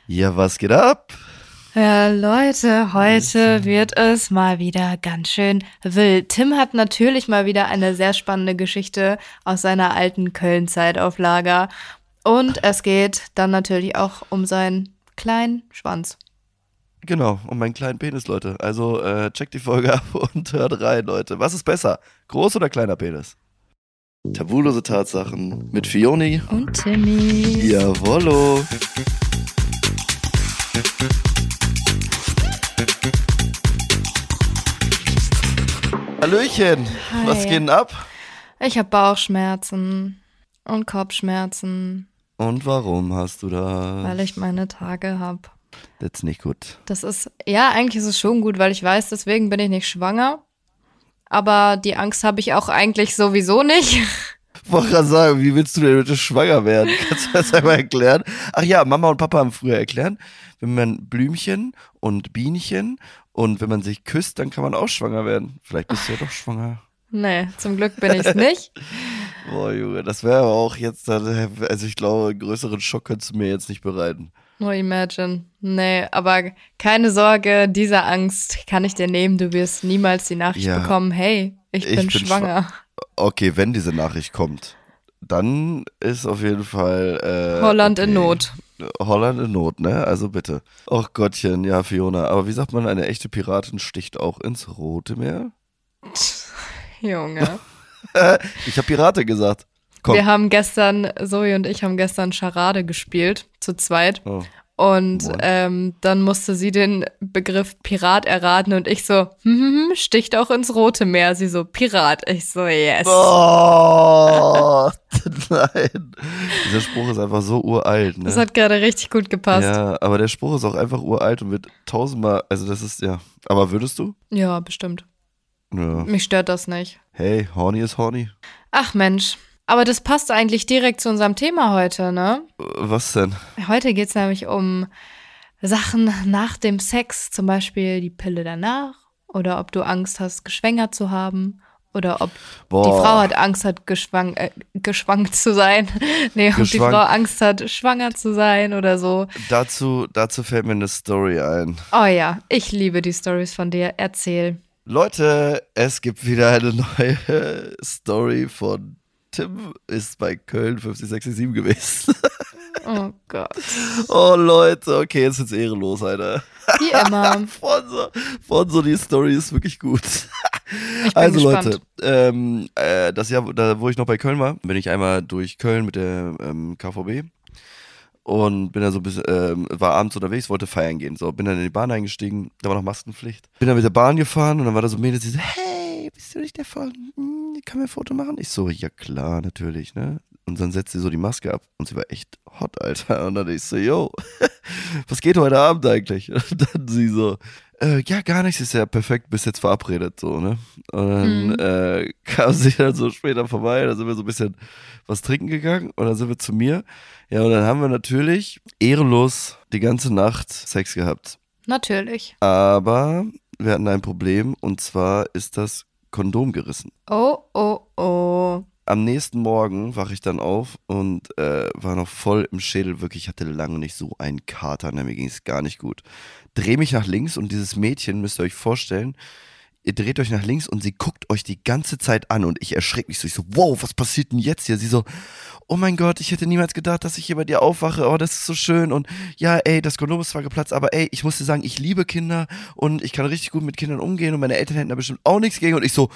Ja, was geht ab? Ja, Leute, heute wird es mal wieder ganz schön wild. Tim hat natürlich mal wieder eine sehr spannende Geschichte aus seiner alten Köln-Zeit auf Lager. Und es geht dann natürlich auch um seinen kleinen Schwanz. Genau, um meinen kleinen Penis, Leute. Also checkt die Folge ab und hört rein, Leute. Was ist besser? Groß oder kleiner Penis? Tabulose Tatsachen mit Fioni. Und Timmy. Jawollo. Hallöchen. Hi. Was geht denn ab? Ich habe Bauchschmerzen und Kopfschmerzen, Und warum hast du das? weil ich meine Tage habe. Das ist nicht gut. Eigentlich ist es schon gut, weil ich weiß, deswegen bin ich nicht schwanger. Aber die Angst habe ich auch eigentlich sowieso nicht. Ich wollte gerade sagen, wie willst du denn bitte schwanger werden? Kannst du das einmal erklären? Ach ja, Mama und Papa haben früher erklärt, wenn man Blümchen und Bienchen und wenn man sich küsst, dann kann man auch schwanger werden. Vielleicht bist du ja doch schwanger. Nee, zum Glück bin ich es nicht. Boah, Junge, das wäre aber auch jetzt, also ich glaube, einen größeren Schock könntest du mir jetzt nicht bereiten. Nur imagine. Nee, aber keine Sorge, diese Angst kann ich dir nehmen. Du wirst niemals die Nachricht Ja. bekommen, hey, ich bin schwanger. Okay, wenn diese Nachricht kommt, dann ist auf jeden Fall Holland okay. in Not. Holland in Not, ne? Also bitte. Och Gottchen, ja, Fiona. Aber wie sagt man, eine echte Piratin sticht auch ins Rote Meer? Junge. Ich habe Pirate gesagt. Komm. Zoe und ich haben gestern Charade gespielt, zu zweit. Oh. Und Moin. dann musste sie den Begriff Pirat erraten und ich so, sticht auch ins Rote Meer. Sie so, Pirat. Ich so, yes. Oh, nein. Dieser Spruch ist einfach so uralt, ne? Das hat gerade richtig gut gepasst. Ja, aber der Spruch ist auch einfach uralt und wird tausendmal, also das ist, ja. Aber würdest du? Ja, bestimmt. Ja. Mich stört das nicht. Hey, horny ist horny. Ach Mensch, aber das passt eigentlich direkt zu unserem Thema heute, ne? Was denn? Heute geht's nämlich um Sachen nach dem Sex, zum Beispiel die Pille danach oder ob du Angst hast, geschwängert zu haben oder ob Boah. die Frau hat Angst hat, geschwankt zu sein. Nee, ob die Frau Angst hat, schwanger zu sein oder so. Dazu fällt mir eine Story ein. Oh ja, ich liebe die Stories von dir. Erzähl. Leute, es gibt wieder eine neue Story von Tim ist bei Köln 50667 gewesen. Oh Gott. Oh Leute, okay, jetzt wird's ehrenlos, Alter. Wie immer. Fonso, die Story ist wirklich gut. Ich bin Also gespannt. Leute, das Jahr, da, wo ich noch bei Köln war, bin ich einmal durch Köln mit der KVB und bin da so ein bisschen, war abends unterwegs, wollte feiern gehen. So, bin dann in die Bahn eingestiegen, da war noch Maskenpflicht. Bin dann mit der Bahn gefahren und dann war da so ein Mädel, die so, hey, bist du nicht der von, kann mir ein Foto machen? Ich so, ja klar, natürlich, ne? Und dann setzt sie so die Maske ab und sie war echt hot, Alter. Und dann ich so, yo, was geht heute Abend eigentlich? Und dann sie so, ja, gar nichts, ist ja perfekt, bis jetzt verabredet, so, ne? Und dann kam sie dann so später vorbei, da sind wir so ein bisschen was trinken gegangen und dann sind wir zu mir. Ja, und dann haben wir natürlich ehrenlos die ganze Nacht Sex gehabt. Natürlich. Aber wir hatten ein Problem und zwar ist das Kondom gerissen. Oh, oh, oh. Am nächsten Morgen wache ich dann auf und war noch voll im Schädel. Wirklich, ich hatte lange nicht so einen Kater, ne? Mir ging es gar nicht gut. Dreh mich nach links und dieses Mädchen, müsst ihr euch vorstellen, ihr dreht euch nach links und sie guckt euch die ganze Zeit an und ich erschrecke mich so. Ich so, wow, was passiert denn jetzt hier? Sie so, oh mein Gott, ich hätte niemals gedacht, dass ich hier bei dir aufwache. Oh, das ist so schön. Und ja, ey, das Kondom ist zwar geplatzt, aber ey, ich muss dir sagen, ich liebe Kinder und ich kann richtig gut mit Kindern umgehen und meine Eltern hätten da bestimmt auch nichts gegen. Und ich so,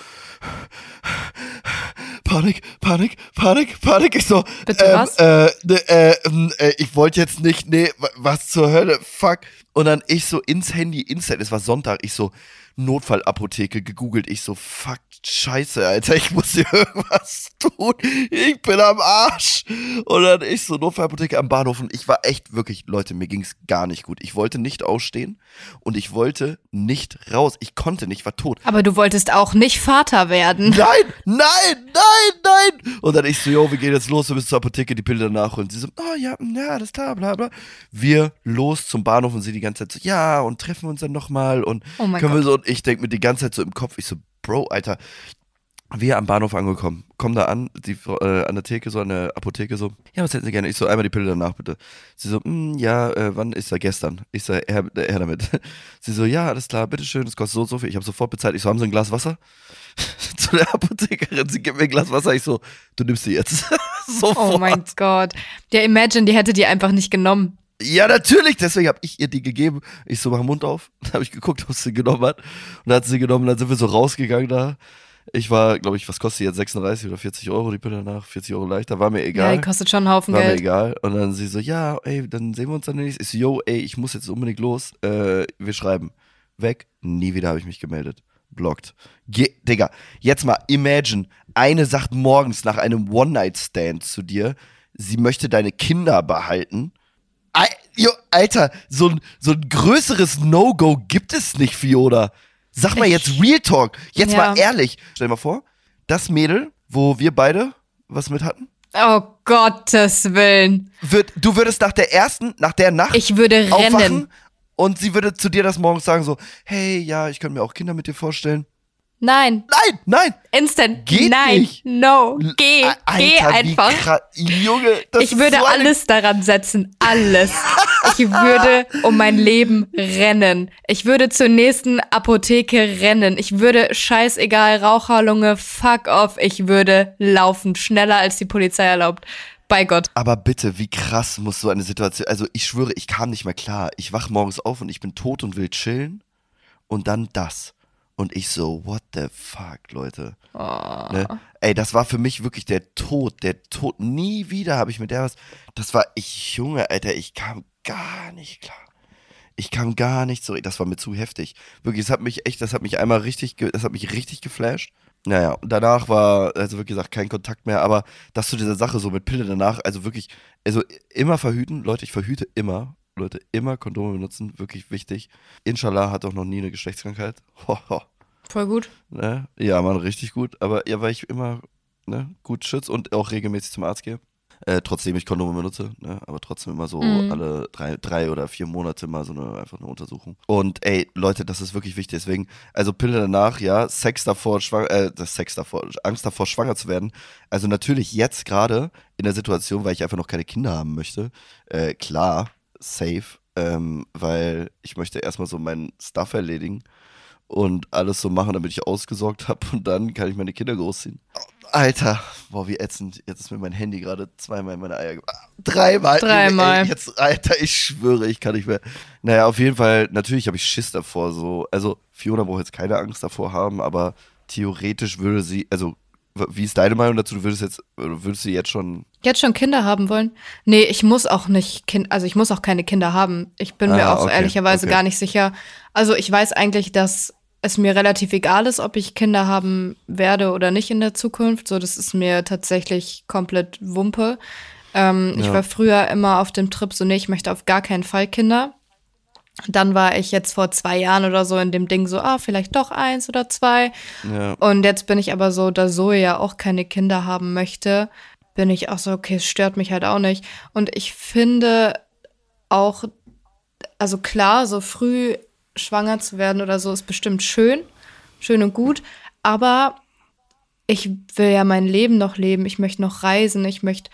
Panik. Ich so, Bitte was? ich wollte jetzt nicht, nee, was zur Hölle, fuck. Und dann ich so ins Handy, instant, es war Sonntag, ich so, Notfallapotheke gegoogelt, ich so, fuck, scheiße, Alter, ich muss hier irgendwas tun, ich bin am Arsch. Und dann ich so, Notfallapotheke am Bahnhof und ich war echt wirklich, Leute, mir ging's gar nicht gut. Ich wollte nicht ausstehen und ich wollte nicht raus, ich konnte nicht, war tot. Aber du wolltest auch nicht Vater werden. Nein. Und dann ich so, yo, wir gehen jetzt los, wir müssen zur Apotheke die Pille danach holen. Sie so, oh ja, alles klar, bla bla. Wir los zum Bahnhof und sie die ganze Zeit so, ja, und treffen wir uns dann nochmal und Oh mein können wir Gott. so, und ich denke mir die ganze Zeit so im Kopf, ich so, Bro, Alter, Wir am Bahnhof angekommen, kommen da an, an der Theke, so an der Apotheke so, ja, was hätten Sie gerne? Ich so, einmal die Pille danach bitte. Sie so, ja, wann? Ich sag, gestern. Ich sag, her damit. Sie so, ja, alles klar, bitteschön, das kostet so und so viel. Ich habe sofort bezahlt. Ich so, haben Sie ein Glas Wasser? Zu der Apothekerin, sie gibt mir ein Glas Wasser. Ich so, du nimmst sie jetzt. Sofort. Oh mein Gott. Ja, imagine, die hätte die einfach nicht genommen. Ja, natürlich, deswegen habe ich ihr die gegeben. Ich so, mach den Mund auf. Dann habe ich geguckt, ob sie genommen hat. Und dann hat sie genommen, dann sind wir so rausgegangen da. Ich war, glaube ich, was kostet die jetzt? 36 oder 40 Euro die Pille danach? 40 Euro leichter, war mir egal. Ja, die kostet schon einen Haufen War Geld. mir egal. Und dann sie so, ja, ey, dann sehen wir uns dann nächstes. Ich so, yo, ey, ich muss jetzt unbedingt los. Wir schreiben. Weg. Nie wieder habe ich mich gemeldet. Blockt. Digga, jetzt mal imagine, eine sagt morgens nach einem One-Night-Stand zu dir, sie möchte deine Kinder behalten. Alter, so ein größeres No-Go gibt es nicht, Fiona. Sag mal jetzt Real Talk. Jetzt mal ehrlich. Stell dir mal vor, das Mädel, wo wir beide was mit hatten. Oh Gottes Willen. Du würdest nach der Nacht ich würde aufwachen rennen. und sie würde zu dir das morgens sagen so, hey, ja, ich könnte mir auch Kinder mit dir vorstellen. Nein. Nein. Instant. Geht Nein. nicht. No. Geh Alter, einfach. Junge, das Ich würde ist so alles daran setzen. Alles. Ich würde um mein Leben rennen. Ich würde zur nächsten Apotheke rennen. Ich würde, scheißegal, Raucherlunge, fuck off. Ich würde laufen. Schneller als die Polizei erlaubt. Bei Gott. Aber bitte, wie krass muss so eine Situation, also ich schwöre, ich kam nicht mehr klar. Ich wach morgens auf und ich bin tot und will chillen und dann das. Und ich so, what the fuck, Leute. Oh. Ne? Ey, das war für mich wirklich der Tod. Nie wieder habe ich mit der was. Das war Junge, Alter, ich kam gar nicht klar. Ich kam gar nicht zurück. Das war mir zu heftig. Wirklich, das hat mich einmal richtig geflasht. Naja, und danach war, also wie gesagt, kein Kontakt mehr. Aber das zu dieser Sache so mit Pille danach, also wirklich, also immer verhüten. Leute, ich verhüte immer. Leute, immer Kondome benutzen, wirklich wichtig. Inshallah hat auch noch nie eine Geschlechtskrankheit. Voll gut. Ne? Ja, Mann, richtig gut. Aber ja, weil ich immer gut schütze und auch regelmäßig zum Arzt gehe. Trotzdem ich Kondome benutze, ne? Aber trotzdem immer so alle 3 oder 4 Monate mal so einfach eine Untersuchung. Und ey, Leute, das ist wirklich wichtig. Deswegen, also Pille danach, ja, Angst davor, schwanger zu werden. Also natürlich jetzt gerade in der Situation, weil ich einfach noch keine Kinder haben möchte, klar, safe, weil ich möchte erstmal so meinen Stuff erledigen und alles so machen, damit ich ausgesorgt habe und dann kann ich meine Kinder großziehen. Alter, boah, wie ätzend. Jetzt ist mir mein Handy gerade zweimal in meine Eier dreimal. Dreimal. Ey, jetzt, Alter, ich schwöre, ich kann nicht mehr. Naja, auf jeden Fall, natürlich habe ich Schiss davor. So. Also, Fiona braucht jetzt keine Angst davor haben, aber theoretisch würde sie, also, wie ist deine Meinung dazu? Würdest du jetzt schon Kinder haben wollen? Nee, ich muss auch nicht ich muss auch keine Kinder haben. Ich bin mir auch ehrlicherweise gar nicht sicher. Also ich weiß eigentlich, dass es mir relativ egal ist, ob ich Kinder haben werde oder nicht in der Zukunft. So, das ist mir tatsächlich komplett Wumpe. Ich war früher immer auf dem Trip so, nee, ich möchte auf gar keinen Fall Kinder. Dann war ich jetzt vor 2 Jahren oder so in dem Ding so, vielleicht doch 1 oder 2. Ja. Und jetzt bin ich aber so, da Zoe ja auch keine Kinder haben möchte, bin ich auch so, okay, es stört mich halt auch nicht. Und ich finde auch, also klar, so früh schwanger zu werden oder so ist bestimmt schön und gut, aber ich will ja mein Leben noch leben, ich möchte noch reisen, ich möchte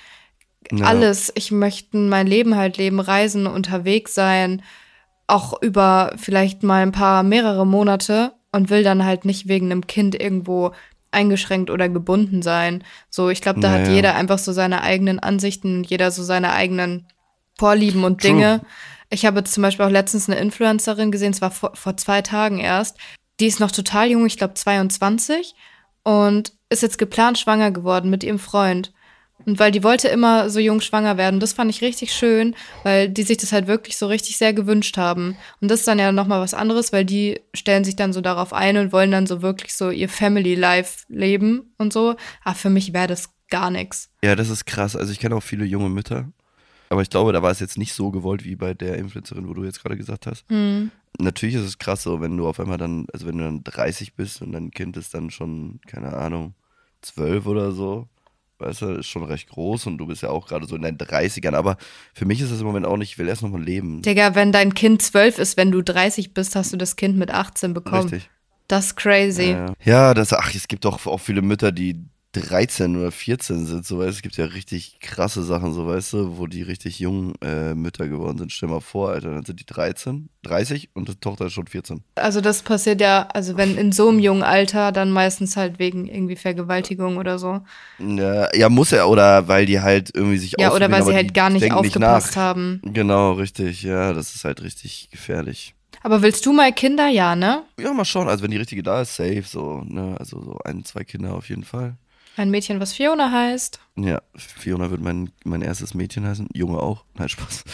alles, ich möchte mein Leben halt leben, reisen, unterwegs sein, auch über vielleicht mal mehrere Monate und will dann halt nicht wegen einem Kind irgendwo eingeschränkt oder gebunden sein. So, ich glaube, da hat jeder einfach so seine eigenen Ansichten, jeder so seine eigenen Vorlieben und Dinge. Ich habe jetzt zum Beispiel auch letztens eine Influencerin gesehen, es war vor 2 Tagen erst. Die ist noch total jung, ich glaube 22 und ist jetzt geplant schwanger geworden mit ihrem Freund. Und weil die wollte immer so jung schwanger werden, das fand ich richtig schön, weil die sich das halt wirklich so richtig sehr gewünscht haben. Und das ist dann ja nochmal was anderes, weil die stellen sich dann so darauf ein und wollen dann so wirklich so ihr Family Life leben und so. Aber für mich wäre das gar nichts. Ja, das ist krass. Also ich kenne auch viele junge Mütter, aber ich glaube, da war es jetzt nicht so gewollt wie bei der Influencerin, wo du jetzt gerade gesagt hast. Natürlich ist es krass so, wenn du auf einmal dann, also wenn du dann 30 bist und dein Kind ist dann schon, keine Ahnung, 12 oder so. Weißt du, ist schon recht groß und du bist ja auch gerade so in deinen 30ern, aber für mich ist das im Moment auch nicht, ich will erst noch mal leben. Digga, wenn dein Kind 12 ist, wenn du 30 bist, hast du das Kind mit 18 bekommen. Richtig. Das ist crazy. Ja, es gibt doch auch viele Mütter, die 13 oder 14 sind, so weißt du. Es gibt ja richtig krasse Sachen, so weißt du, wo die richtig jung Mütter geworden sind. Stell mal vor, Alter, dann sind die 13, 30 und die Tochter ist schon 14. Also das passiert ja, also wenn in so einem jungen Alter, dann meistens halt wegen irgendwie Vergewaltigung oder so. Ja, muss er, oder weil die halt irgendwie sich Ja, oder ausprobieren, weil aber sie halt die gar nicht denken nicht aufgepasst nach. haben. Genau, richtig, ja, das ist halt richtig gefährlich. Aber willst du mal Kinder? Ja, ne? Ja, mal schauen, also wenn die richtige da ist, safe, so, ne, also so ein, zwei Kinder auf jeden Fall. Ein Mädchen, was Fiona heißt. Ja, Fiona wird mein erstes Mädchen heißen, Junge auch, nein, Spaß.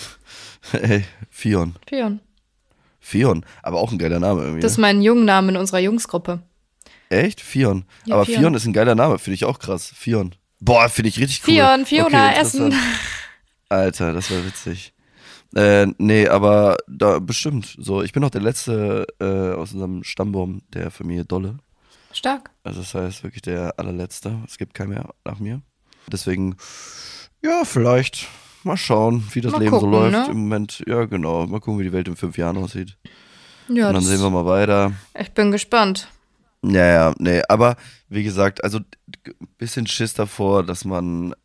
Ey, Fion. Fion. Fion, aber auch ein geiler Name irgendwie. Das ist Ne? mein Jungenname in unserer Jungsgruppe. Echt? Fion. Ja, Aber Fion. Fion ist ein geiler Name, finde ich auch krass. Fion. Boah, finde ich richtig cool. Fion, Fiona, Okay, Essen. interessant. Alter, das war witzig. Nee, aber da bestimmt. So, ich bin noch der Letzte aus unserem Stammbaum der Familie Dolle. Stark. Also das heißt wirklich der allerletzte. Es gibt keinen mehr nach mir. Deswegen, ja, vielleicht mal schauen, wie das Mal Leben so gucken, läuft. ne? Im Moment, ja genau. Mal gucken, wie die Welt in 5 Jahren aussieht. Ja, Und dann sehen wir mal weiter. ich bin gespannt. Ja, nee, aber wie gesagt, also bisschen Schiss davor, dass man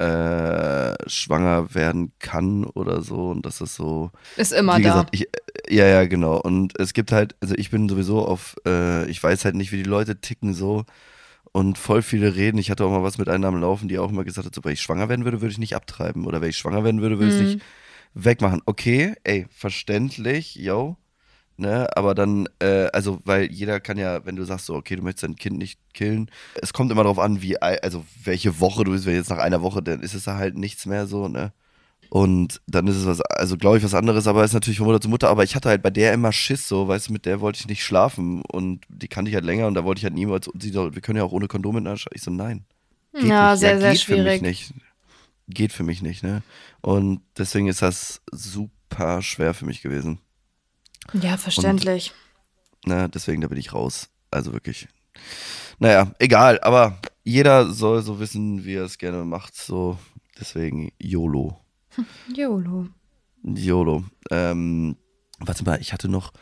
schwanger werden kann oder so und das ist so, Ist immer wie da. gesagt, ja, genau. Und es gibt halt, also ich bin sowieso ich weiß halt nicht, wie die Leute ticken so und voll viele reden. Ich hatte auch mal was mit einer am Laufen, die auch immer gesagt hat, so, wenn ich schwanger werden würde, würde ich nicht abtreiben oder wenn ich schwanger werden würde, würde ich es nicht wegmachen. Okay, ey, verständlich, yo. Ne, aber dann, also, weil jeder kann ja, wenn du sagst so, okay, du möchtest dein Kind nicht killen, es kommt immer darauf an, also welche Woche du bist, wenn jetzt nach einer Woche, dann ist es da halt nichts mehr so, ne? Und dann ist es was, also glaube ich was anderes, aber ist natürlich von Mutter zu Mutter, aber ich hatte halt bei der immer Schiss so, weißt du, mit der wollte ich nicht schlafen und die kannte ich halt länger und da wollte ich halt niemals, und sie so, wir können ja auch ohne Kondom miteinander schlafen. Ich so, nein, geht Ja, nicht, sehr, sehr geht für mich schwierig. nicht, geht für mich nicht, ne? Und deswegen ist das super schwer für mich gewesen. Ja, Und verständlich. ne, deswegen, da bin ich raus. Also wirklich. Naja, egal, aber jeder soll so wissen, wie er es gerne macht. So, deswegen YOLO. YOLO. YOLO. Warte mal, ich hatte noch,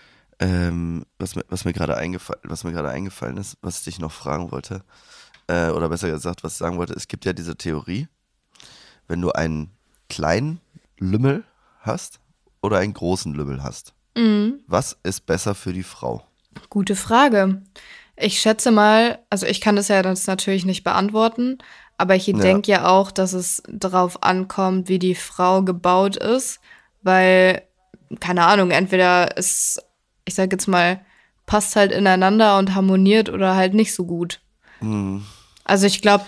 was mir gerade eingefallen ist, was ich dich noch fragen wollte, oder besser gesagt, was ich sagen wollte, es gibt ja diese Theorie, wenn du einen kleinen Lümmel hast oder einen großen Lümmel hast, was ist besser für die Frau? Gute Frage. Ich schätze mal, also ich kann das ja jetzt natürlich nicht beantworten, aber ich Ja. denke ja auch, dass es darauf ankommt, wie die Frau gebaut ist, weil, keine Ahnung, entweder es, ich sag jetzt mal, passt halt ineinander und harmoniert oder halt nicht so gut. Hm. Also ich glaube,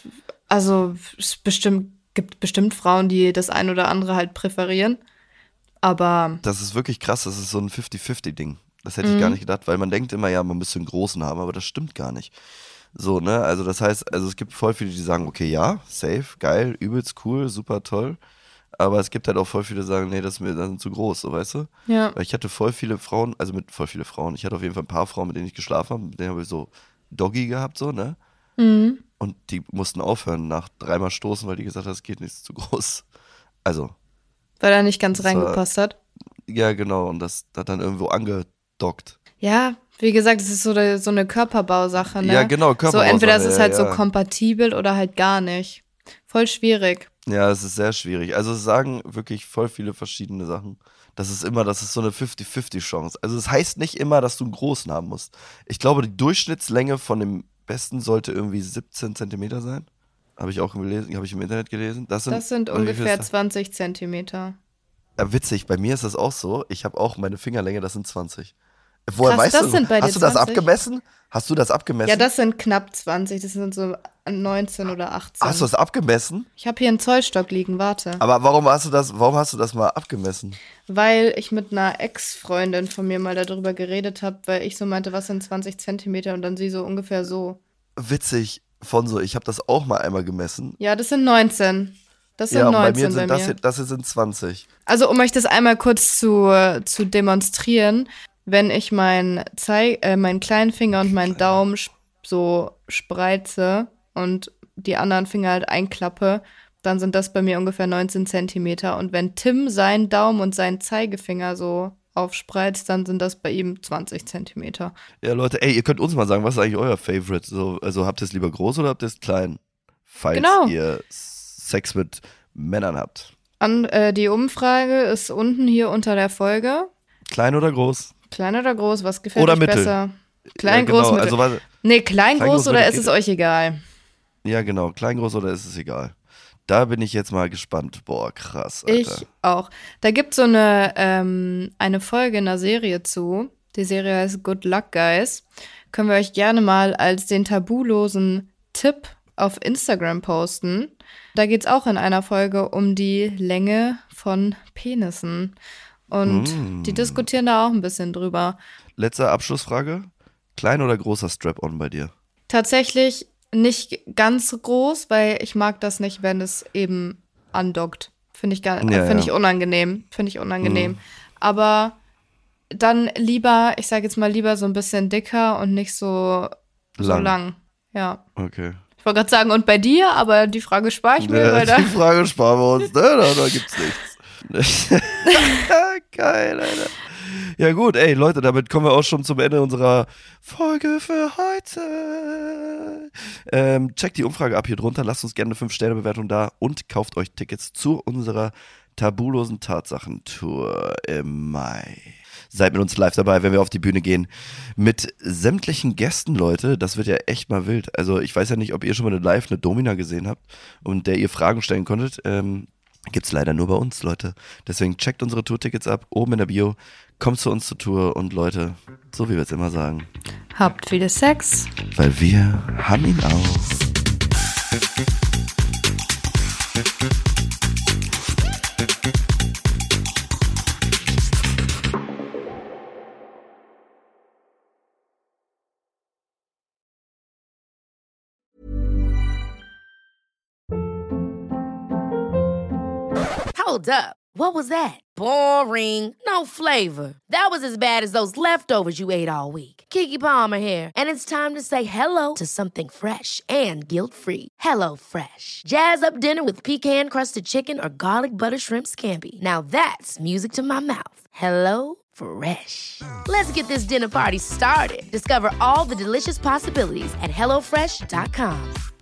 gibt bestimmt Frauen, die das ein oder andere halt präferieren, aber Das ist wirklich krass, das ist so ein 50-50-Ding. Das hätte ich gar nicht gedacht, weil man denkt immer, ja, man müsste einen großen haben, aber das stimmt gar nicht. So, ne, also das heißt, also es gibt voll viele, die sagen, okay, ja, safe, geil, übelst cool, super toll. Aber es gibt halt auch voll viele, die sagen, nee, das ist mir dann zu groß, so, weißt du? ja. Weil ich hatte voll viele Frauen, also mit voll viele Frauen, ich hatte auf jeden Fall ein paar Frauen, mit denen ich geschlafen habe, mit denen habe ich so Doggy gehabt, so, ne? Und die mussten aufhören nach 3-mal Stoßen, weil die gesagt haben, es geht nicht, ist zu groß. Also, Weil er nicht ganz das war, reingepasst hat. ja, genau, und das hat dann irgendwo angedockt. Ja, wie gesagt, es ist so eine Körperbausache, ne? Ja, genau, So entweder Körperbausache, ist es ja, halt so ja. kompatibel oder halt gar nicht. Voll schwierig. Ja, es ist sehr schwierig. Also es sagen wirklich voll viele verschiedene Sachen. Das ist so eine 50-50 Chance. Also es heißt nicht immer, dass du einen großen haben musst. Ich glaube, die Durchschnittslänge von dem Besten sollte irgendwie 17 Zentimeter sein. Habe ich auch gelesen, habe ich im Internet gelesen. Das sind oder wie viel ungefähr ist das? 20 Zentimeter. Ja, witzig, bei mir ist das auch so. Ich habe auch meine Fingerlänge, das sind 20. Woher Krass, weißt das du? sind bei dir Hast du das 20? abgemessen? Hast du das Ja, abgemessen? das sind knapp 20. Das sind so 19 oder Hast du 18. das abgemessen? Ich habe hier einen Zollstock liegen, warte. Aber warum hast du das mal abgemessen? Weil ich mit einer Ex-Freundin von mir mal darüber geredet habe, weil ich so meinte, was sind 20 Zentimeter und dann sie so ungefähr so. Witzig, Fonso, ich habe das auch mal einmal gemessen. Ja, das sind 19. Das sind Ja, und bei 19 mir bei sind mir. das hier sind 20. Also, um euch das einmal kurz zu demonstrieren, wenn ich meinen kleinen Finger und meinen Daumen so spreize und die anderen Finger halt einklappe, dann sind das bei mir ungefähr 19 Zentimeter. Und wenn Tim seinen Daumen und seinen Zeigefinger so aufspreizt, dann sind das bei ihm 20 Zentimeter. Ja, Leute, ey, ihr könnt uns mal sagen, was ist eigentlich euer Favorite? So, also habt ihr es lieber groß oder habt ihr es klein? Falls ihr Sex mit Männern habt. Die Umfrage ist unten hier unter der Folge. Klein oder groß? Klein oder groß, was gefällt oder euch mittel. besser? Klein, ja, groß, genau. mittel. Also, klein, groß oder ist es euch egal? Ja, genau. Klein, groß oder ist es egal? Da bin ich jetzt mal gespannt. Boah, krass, Alter. Ich auch. Da gibt es so eine Folge in der Serie zu. Die Serie heißt Good Luck Guys. Können wir euch gerne mal als den tabulosen Tipp auf Instagram posten. Da geht es auch in einer Folge um die Länge von Penissen. Und die diskutieren da auch ein bisschen drüber. Letzte Abschlussfrage. Klein oder großer Strap-on bei dir? Tatsächlich nicht ganz groß, weil ich mag das nicht, wenn es eben andockt. Finde ich unangenehm. Aber dann lieber, ich sage jetzt mal lieber so ein bisschen dicker und nicht so lang. Ja. Okay. Ich wollte gerade sagen, und bei dir, aber die Frage spare ich mir. Ja, die Frage sparen wir uns. Da gibt's nichts. Geil, Alter. Ja gut, ey, Leute, damit kommen wir auch schon zum Ende unserer Folge für heute. Checkt die Umfrage ab hier drunter, lasst uns gerne eine 5-Sterne-Bewertung da und kauft euch Tickets zu unserer tabulosen Tatsachentour im Mai. Seid mit uns live dabei, wenn wir auf die Bühne gehen. Mit sämtlichen Gästen, Leute. Das wird ja echt mal wild. Also ich weiß ja nicht, ob ihr schon mal eine Domina gesehen habt und der ihr Fragen stellen konntet. Gibt's leider nur bei uns, Leute. Deswegen checkt unsere Tourtickets ab, oben in der Bio. Kommt zu uns zur Tour und Leute, so wie wir es immer sagen. Habt viel Sex. Weil wir haben ihn auch. Hold up. What was that? Boring. No flavor. That was as bad as those leftovers you ate all week. Keke Palmer here. And it's time to say hello to something fresh and guilt-free. Hello Fresh. Jazz up dinner with pecan-crusted chicken or garlic butter shrimp scampi. Now that's music to my mouth. Hello Fresh. Let's get this dinner party started. Discover all the delicious possibilities at HelloFresh.com.